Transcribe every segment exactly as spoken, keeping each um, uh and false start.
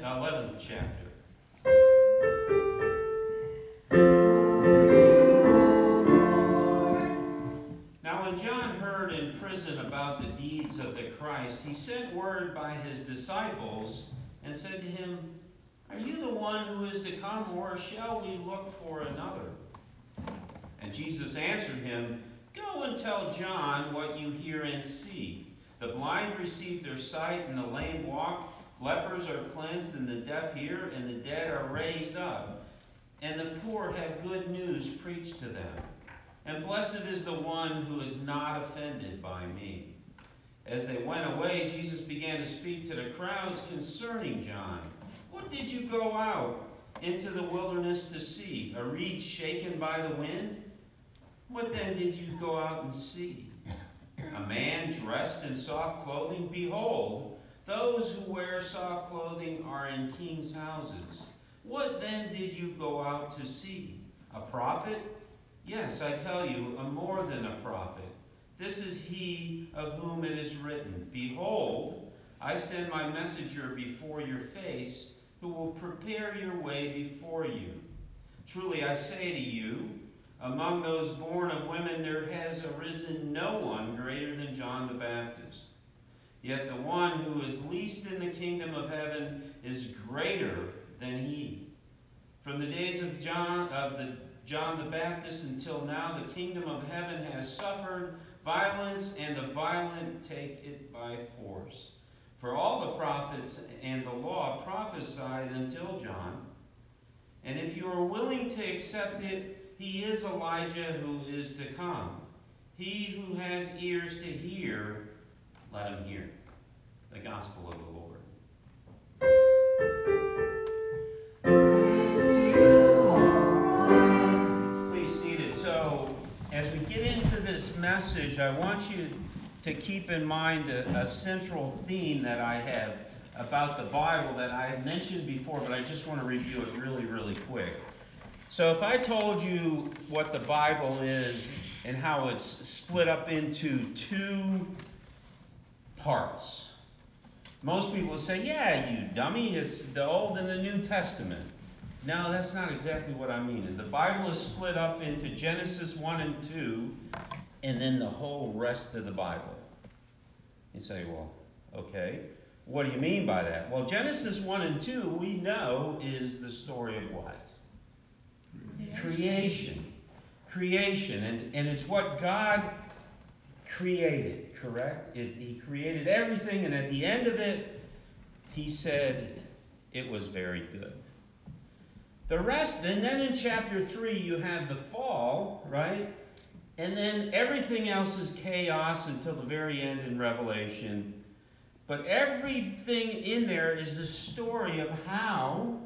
eleventh chapter. Now when John heard in prison about the deeds of the Christ, he sent word by his disciples and said to him, "Are you the one who is to come, or shall we look for another?" And Jesus answered him, "Go and tell John what you hear and see. The blind receive their sight, and the lame walk. Lepers are cleansed, and the deaf hear, and the dead are raised up. And the poor have good news preached to them. And blessed is the one who is not offended by me." As they went away, Jesus began to speak to the crowds concerning John. "What did you go out into the wilderness to see? A reed shaken by the wind? What then did you go out and see? A man dressed in soft clothing? Behold, those who wear soft clothing are in kings' houses. What then did you go out to see? A prophet? Yes, I tell you, a more than a prophet. This is he of whom it is written, 'Behold, I send my messenger before your face, who will prepare your way before you.' Truly I say to you, among those born of women there has arisen no one greater than John the Baptist. Yet the one who is least in the kingdom of heaven is greater than he. From the days of John of the John the Baptist until now, the kingdom of heaven has suffered violence, and the violent take it by force. For all the prophets and the law prophesied until John. And if you are willing to accept it, he is Elijah who is to come. He who has ears to hear, let him hear." The gospel of the Lord. Please seat it. So, as we get into this message, I want you to keep in mind a, a central theme that I have about the Bible that I have mentioned before, but I just want to review it really, really quick. So if I told you what the Bible is and how it's split up into two parts, most people would say, "Yeah, you dummy, it's the Old and the New Testament." No, that's not exactly what I mean. The Bible is split up into Genesis one and two, and then the whole rest of the Bible. You say, "Well, okay. What do you mean by that?" Well, Genesis one and two, we know, is the story of what? Creation. Creation. And, and it's what God created, correct? It, he created everything, and at the end of it, he said it was very good. The rest, and then in chapter three, you have the fall, right? And then everything else is chaos until the very end in Revelation. But everything in there is the story of how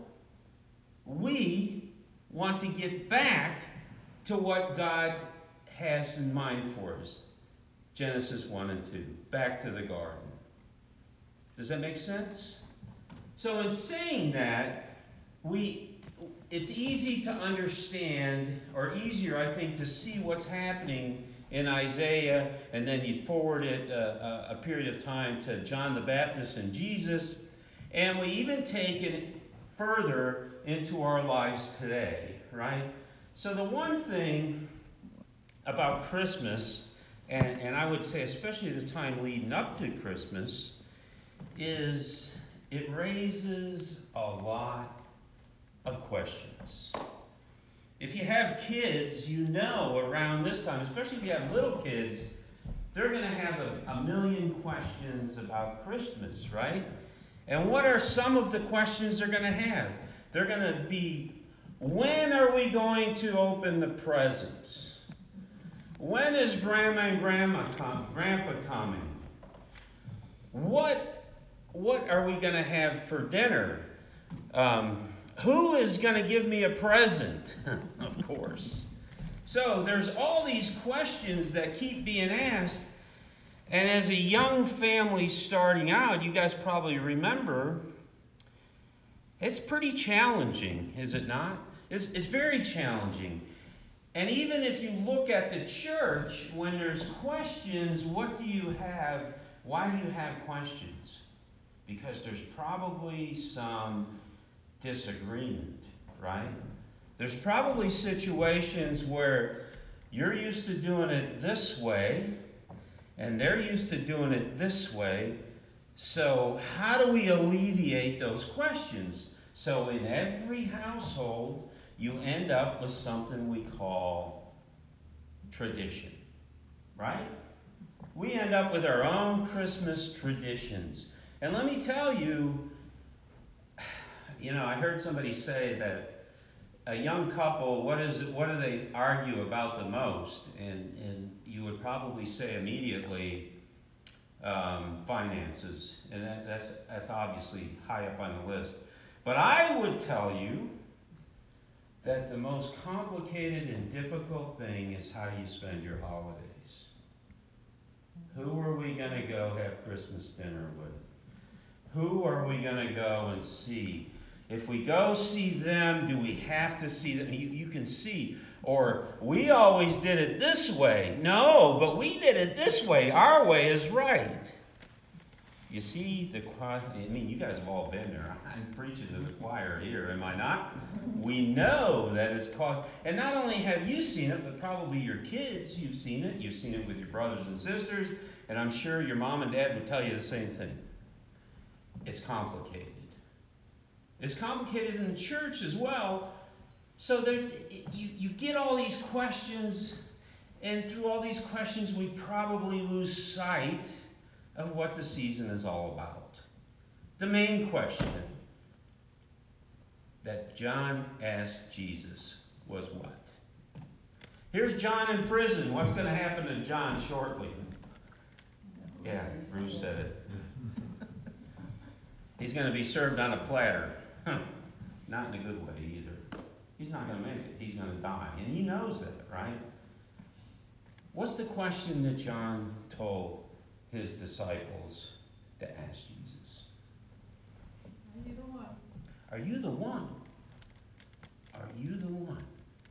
we want to get back to what God has in mind for us. Genesis one and two. Back to the garden. Does that make sense? So in saying that, we it's easy to understand, or easier, I think, to see what's happening in Isaiah, and then you forward it a, a period of time to John the Baptist and Jesus, and we even take it further into our lives today, right? So the one thing about Christmas, and, and I would say especially the time leading up to Christmas, is it raises a lot of questions. If you have kids, you know around this time, especially if you have little kids, they're going to have a, a million questions about Christmas, right? And what are some of the questions they're going to have? They're going to be, when are we going to open the presents? When is Grandma and Grandma com- Grandpa coming? What, what are we going to have for dinner? Um, who is going to give me a present? Of course. So there's all these questions that keep being asked. And as a young family starting out, you guys probably remember, it's pretty challenging, is it not? It's, it's very challenging. And even if you look at the church, when there's questions, what do you have? Why do you have questions? because there's probably some disagreement, right? There's probably situations where you're used to doing it this way, and they're used to doing it this way. So how do we alleviate those questions? So in every household, you end up with something we call tradition, right? We end up with our own Christmas traditions. And let me tell you, you know, I heard somebody say that a young couple, what is it, what do they argue about the most? And, and you would probably say immediately, um, finances. And that, that's, that's obviously high up on the list. But I would tell you that the most complicated and difficult thing is how you spend your holidays. Who are we going to go have Christmas dinner with? Who are we going to go and see? If we go see them, do we have to see them? You, you can see. Or, we always did it this way. No, but we did it this way. Our way is right. You see, the choir, I mean, you guys have all been there. I'm preaching to the choir here, am I not? We know that it's called, and not only have you seen it, but probably your kids, you've seen it. You've seen it with your brothers and sisters, and I'm sure your mom and dad would tell you the same thing. It's complicated. It's complicated in the church as well. So there, you, you get all these questions, and through all these questions, we probably lose sight of what the season is all about. The main question that John asked Jesus was what? Here's John in prison. What's going to happen to John shortly? Yeah, Bruce said it. He's going to be served on a platter. Not in a good way either. He's not going to make it. He's going to die. And he knows that, right? What's the question that John told his disciples to ask Jesus? Are you the one? Are you the one? Are you the one?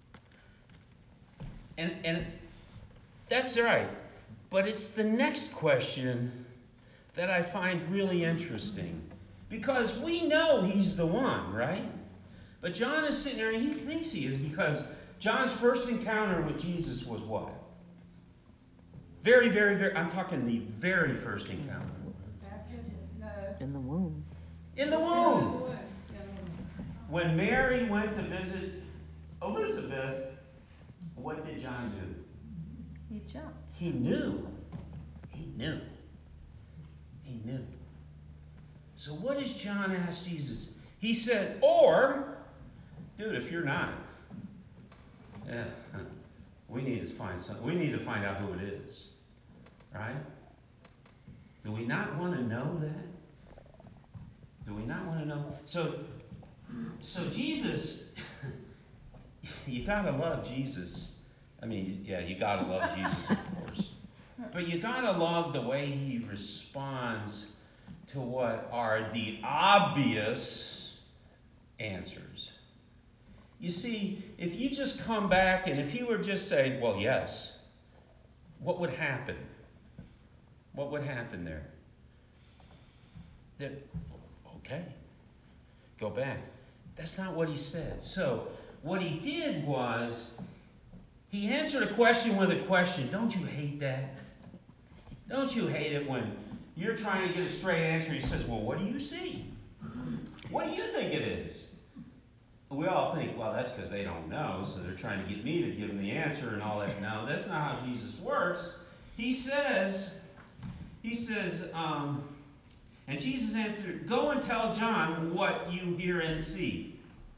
And and that's right. But it's the next question that I find really interesting. Because we know he's the one, right? But John is sitting there and he thinks he is, because John's first encounter with Jesus was what? Very, very, very, I'm talking the very first encounter. In the womb. In the womb. When Mary went to visit Elizabeth, what did John do? He jumped. He knew. He knew. He knew. So what does John ask Jesus? He said, or, dude, if you're not, yeah, we need to find some, we need to find out who it is. Right? Do we not want to know that? Do we not want to know? So, so Jesus, you gotta love Jesus. I mean, yeah, you gotta love Jesus, of course. But you gotta love the way he responds to what are the obvious answers. You see, if you just come back and if he were just saying, well, yes, what would happen? What would happen there? That, okay, go back. That's not what he said. So, what he did was, he answered a question with a question. Don't you hate that? Don't you hate it when you're trying to get a straight answer? He says, well, what do you see? What do you think it is? We all think, well, that's because they don't know, so they're trying to get me to give them the answer and all that. No, that's not how Jesus works. He says, he says, um, and Jesus answered, go and tell John what you hear and see.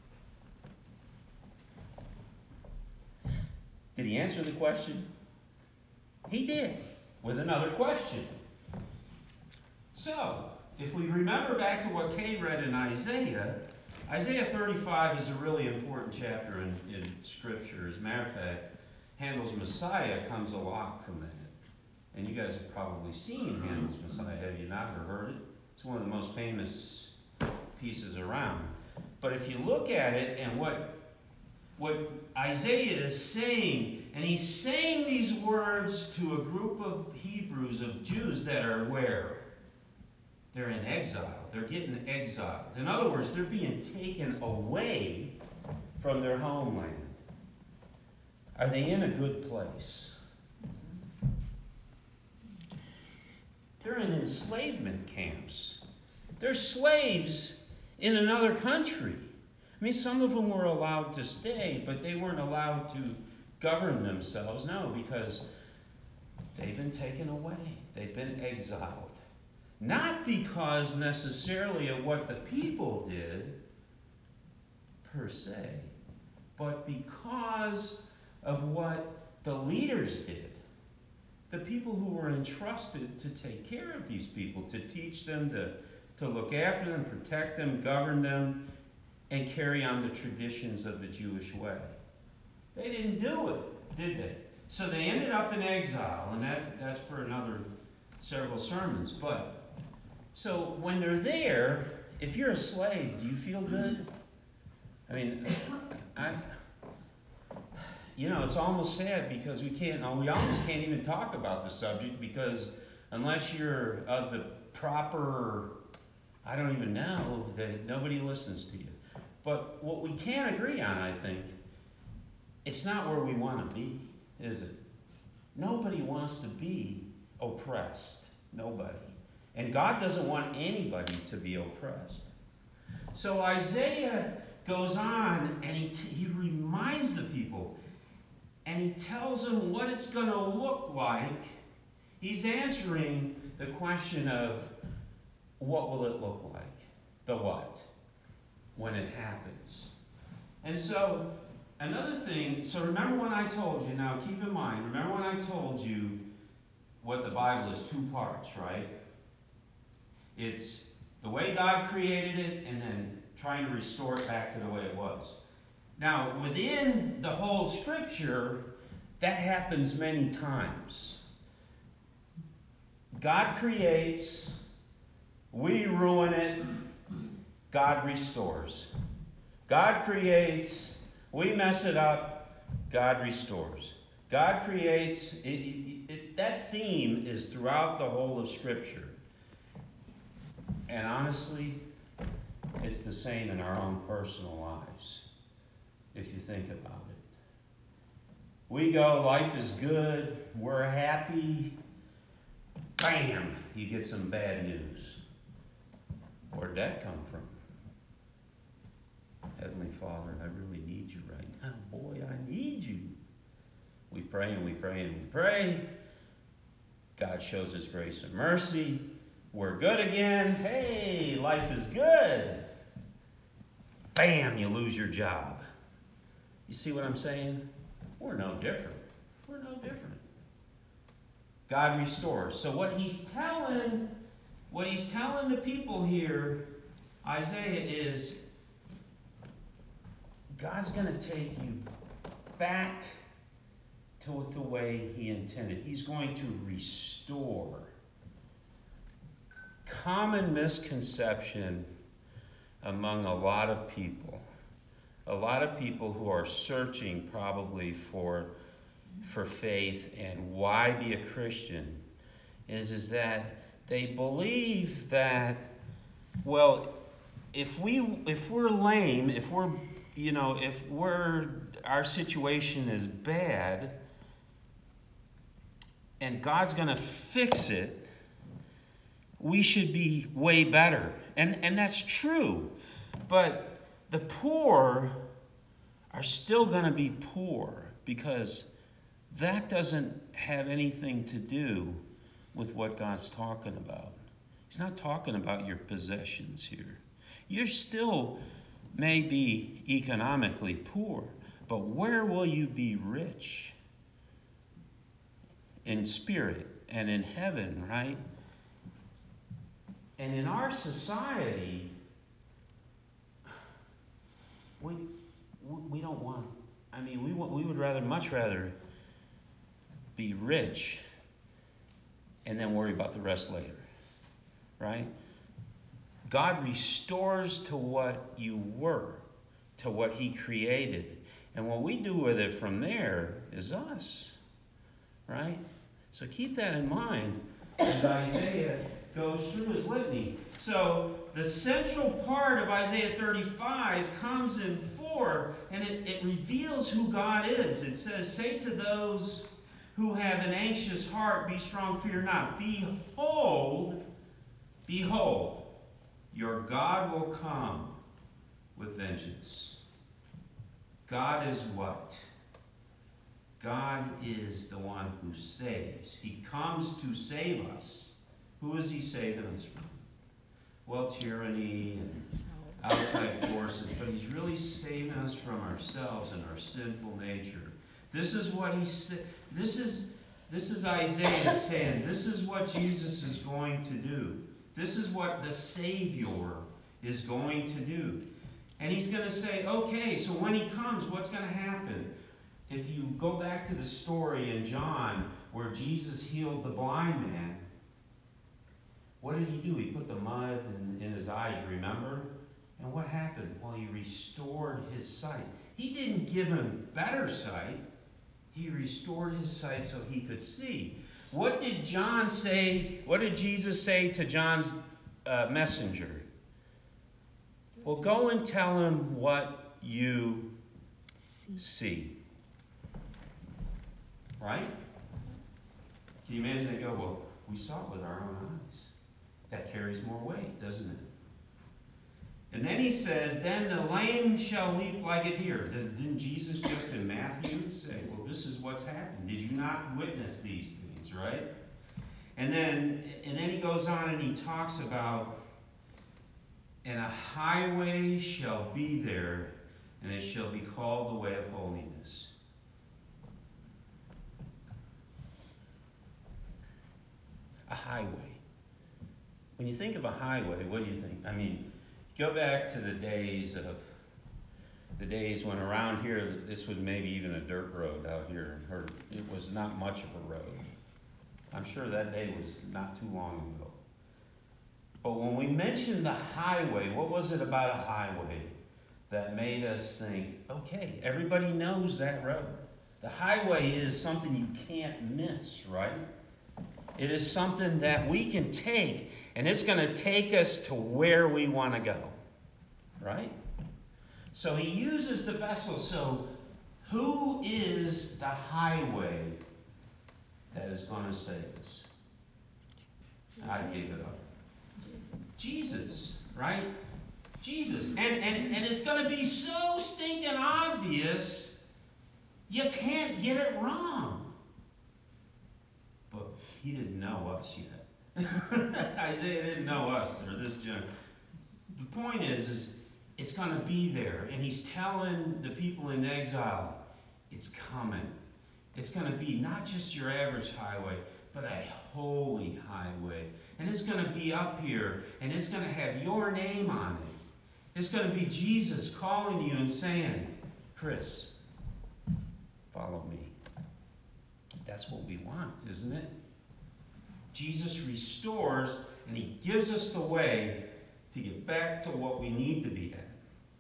Did he answer the question? He did, with another question. So, if we remember back to what Kay read in Isaiah, Isaiah thirty-five is a really important chapter in, in Scripture. As a matter of fact, Handel's Messiah comes a lot from that. And you guys have probably seen Handel's Messiah, have you not, or heard it? It's one of the most famous pieces around. But if you look at it and what, what Isaiah is saying, and he's saying these words to a group of Hebrews, of Jews that are where? They're in exile. They're getting exiled. In other words, they're being taken away from their homeland. Are they in a good place? They're in enslavement camps. They're slaves in another country. I mean, some of them were allowed to stay, but they weren't allowed to govern themselves. No, because they've been taken away. They've been exiled. Not because necessarily of what the people did, per se, but because of what the leaders did. The people who were entrusted to take care of these people, to teach them, to, to look after them, protect them, govern them, and carry on the traditions of the Jewish way. They didn't do it, did they? So they ended up in exile, and that, that's for another several sermons. But so when they're there, if you're a slave, do you feel good? I mean, I, you know, it's almost sad because we can't, we almost can't even talk about the subject because unless you're of the proper, I don't even know, that nobody listens to you. But what we can agree on, I think, it's not where we want to be, is it? Nobody wants to be oppressed. Nobody. And God doesn't want anybody to be oppressed. So Isaiah goes on and he, t- he reminds the people and he tells them what it's going to look like. He's answering the question of what will it look like? The what? When it happens. And so, another thing, so remember when I told you, now keep in mind, remember when I told you what the Bible is two parts, right? It's the way God created it and then trying to restore it back to the way it was. Now, within the whole scripture, that happens many times. God creates, we ruin it, God restores. God creates, we mess it up, God restores. God creates, it, it, it, that theme is throughout the whole of Scripture. And honestly, it's the same in our own personal lives, if you think about it. We go, life is good, we're happy, bam, you get some bad news. Where'd that come from? Heavenly Father, I really need you right now. Boy, I need you. We pray and we pray and we pray. God shows His grace and mercy. We're good again. Hey, life is good. Bam, you lose your job. You see what I'm saying? We're no different. We're no different. God restores. So what he's telling, what he's telling the people here, Isaiah, is God's going to take you back to the way He intended. He's going to restore. Common misconception among a lot of people, a lot of people who are searching probably for for faith and why be a Christian, is, is that they believe that, well, if we if we're lame, if we're you know, if we're our situation is bad and God's gonna fix it, we should be way better. And and that's true. But the poor are still gonna be poor because that doesn't have anything to do with what God's talking about. He's not talking about your possessions here. You're still maybe economically poor, but where will you be rich? In spirit and in heaven, right? And in our society, we we don't want. I mean, we want, we would rather, much rather, be rich and then worry about the rest later, right? God restores to what you were, to what He created. And what we do with it from there is us, right? So keep that in mind as Isaiah goes through his litany. So the central part of Isaiah thirty-five comes in four, and it, it reveals who God is. It says, say to those who have an anxious heart, be strong, fear not. Behold, behold, your God will come with vengeance. God is what? God is the one who saves. He comes to save us. Who is he saving us from? Well, tyranny and outside forces, but he's really saving us from ourselves and our sinful nature. This is what he said. This is this is Isaiah saying. This is what Jesus is going to do. This is what the Savior is going to do. And he's going to say, okay, so when he comes, what's going to happen? If you go back to the story in John where Jesus healed the blind man, what did he do? He put the mud in, in his eyes, remember? And what happened? Well, he restored his sight. He didn't give him better sight. He restored his sight so he could see. What did John say? What did Jesus say to John's uh, messenger? Well, go and tell him what you see. Right? Can you imagine they go, well, we saw it with our own eyes. That carries more weight, doesn't it? And then he says, then the lame shall leap like a deer. Does, didn't Jesus just in Matthew say, well, this is what's happened. Did you not witness these things, right? And then, and then he goes on and he talks about, and a highway shall be there, and it shall be called the way of holiness. A highway. When you think of a highway, what do you think? I mean, go back to the days of the days when around here, this was maybe even a dirt road out here, or it was not much of a road. I'm sure that day was not too long ago. But when we mentioned the highway, what was it about a highway that made us think, okay, everybody knows that road. The highway is something you can't miss, right? It is something that we can take, and it's going to take us to where we want to go, right? So he uses the vessel. So who is the highway that is going to save us? I gave it up. Jesus, right? Jesus. And, and, and it's going to be so stinking obvious, you can't get it wrong. But he didn't know us yet. Isaiah didn't know us, or this generation. The point is, is it's going to be there. And he's telling the people in exile, it's coming. It's going to be not just your average highway, but a holy highway. And it's going to be up here, and it's going to have your name on it. It's going to be Jesus calling you and saying, Chris, follow me. That's what we want, isn't it? Jesus restores, and he gives us the way to get back to what we need to be at.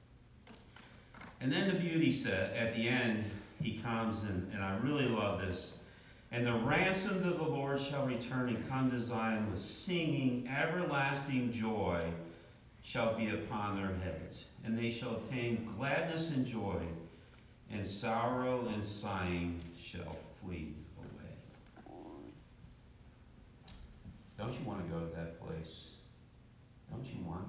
And then the beauty set, at the end, he comes, and, and I really love this. And the ransomed of the Lord shall return and come to Zion with singing, everlasting joy shall be upon their heads. And they shall obtain gladness and joy, and sorrow and sighing shall flee away. Don't you want to go to that place? Don't you want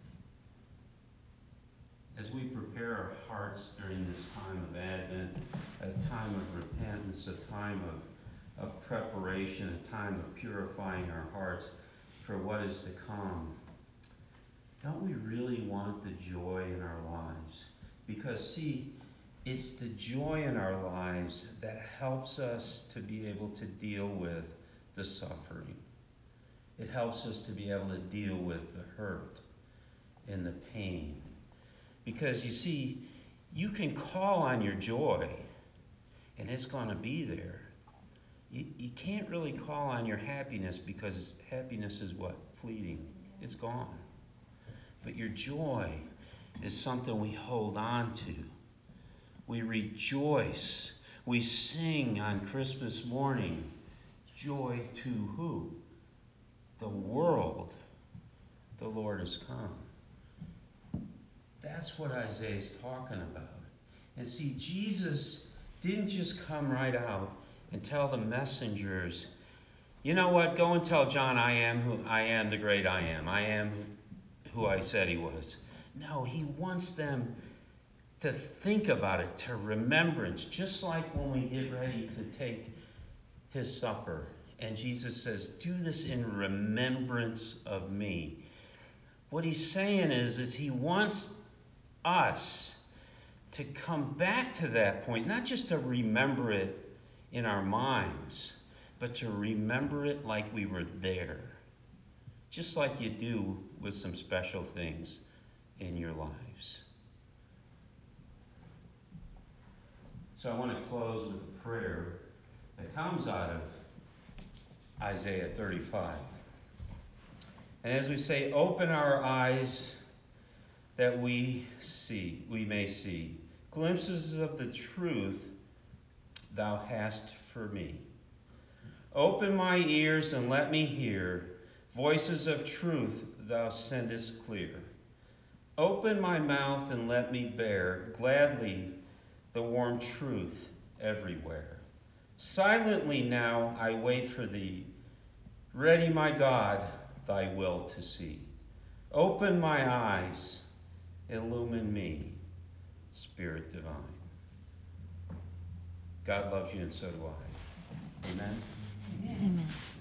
that? As we prepare our hearts during this time of Advent, a time of repentance, a time of, of preparation, a time of purifying our hearts for what is to come, don't we really want the joy in our lives? Because, see, it's the joy in our lives that helps us to be able to deal with the suffering. It helps us to be able to deal with the hurt and the pain. Because, you see, you can call on your joy, and it's going to be there. You, you can't really call on your happiness, because happiness is what? Fleeting. It's gone. But your joy is something we hold on to. We rejoice. We sing on Christmas morning. Joy to who? the world, the Lord has come. That's what Isaiah is talking about. And see, Jesus didn't just come right out and tell the messengers, you know what, go and tell John I am who I am, the great I am. I am who I said he was. No, he wants them to think about it, to remembrance, just like when we get ready to take his supper. And Jesus says, do this in remembrance of me. What he's saying is, is he wants us to come back to that point, not just to remember it in our minds, but to remember it like we were there. Just like you do with some special things in your lives. So I want to close with a prayer that comes out of Isaiah thirty-five. And as we say, open our eyes that we see, we may see glimpses of the truth thou hast for me. Open my ears and let me hear voices of truth thou sendest clear. Open my mouth and let me bear gladly the warm truth everywhere. Silently now I wait for thee, ready, my God, thy will to see. Open my eyes, illumine me, Spirit divine. God loves you and so do I. Amen. Amen.